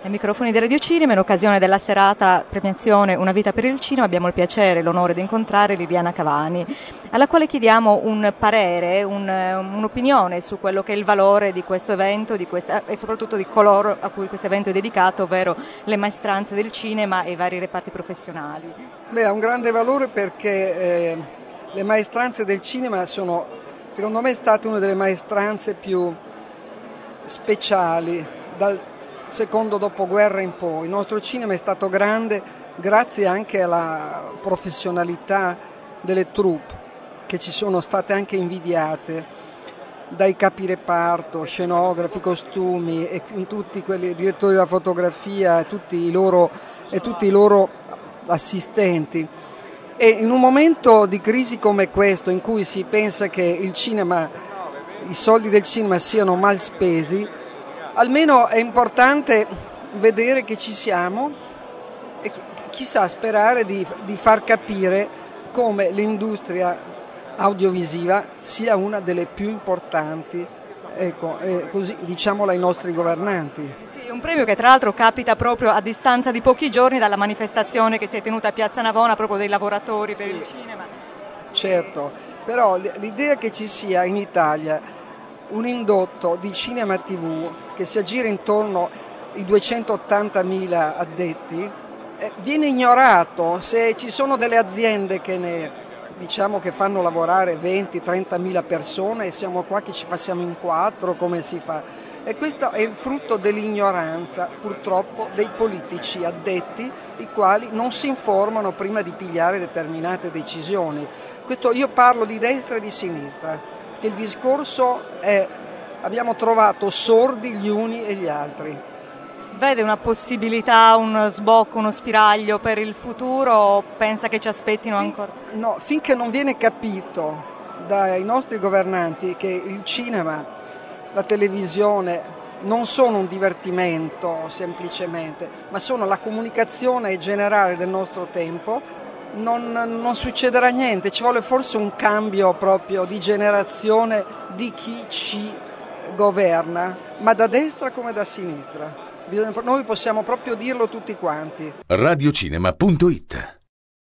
Ai microfoni di Radio Cinema, in occasione della serata premiazione Una vita per il cinema, abbiamo il piacere e l'onore di incontrare Liliana Cavani, alla quale chiediamo un parere, un'opinione su quello che è il valore di questo evento e soprattutto di coloro a cui questo evento è dedicato, ovvero le maestranze del cinema e i vari reparti professionali. Ha un grande valore perché le maestranze del cinema sono, secondo me, state una delle maestranze più speciali dal secondo dopoguerra in poi. Il nostro cinema è stato grande grazie anche alla professionalità delle troupe, che ci sono state anche invidiate dai capireparto, scenografi, costumi e tutti quelli direttori della fotografia e tutti i loro assistenti. E in un momento di crisi come questo, in cui si pensa che i soldi del cinema siano mal spesi, almeno è importante vedere che ci siamo e chissà, sperare di far capire come l'industria audiovisiva sia una delle più importanti, così diciamolo ai nostri governanti. Sì, un premio che tra l'altro capita proprio a distanza di pochi giorni dalla manifestazione che si è tenuta a Piazza Navona proprio dei lavoratori per il cinema. Certo, però l'idea che ci sia in Italia un indotto di cinema TV che si aggira intorno ai 280.000 addetti viene ignorato. Se ci sono delle aziende che fanno lavorare 20-30.000 persone e siamo qua che ci facciamo in 4, come si fa? E questo è il frutto dell'ignoranza, purtroppo, dei politici addetti, i quali non si informano prima di pigliare determinate decisioni. Questo io parlo di destra e di sinistra. Il discorso è: abbiamo trovato sordi gli uni e gli altri. Vede una possibilità, uno sbocco, uno spiraglio per il futuro o pensa che ci aspettino ancora? No, finché non viene capito dai nostri governanti che il cinema, la televisione non sono un divertimento semplicemente, ma sono la comunicazione generale del nostro tempo, non succederà niente. Ci vuole forse un cambio proprio di generazione di chi ci governa, ma da destra come da sinistra. Noi possiamo proprio dirlo tutti quanti. Radiocinema.it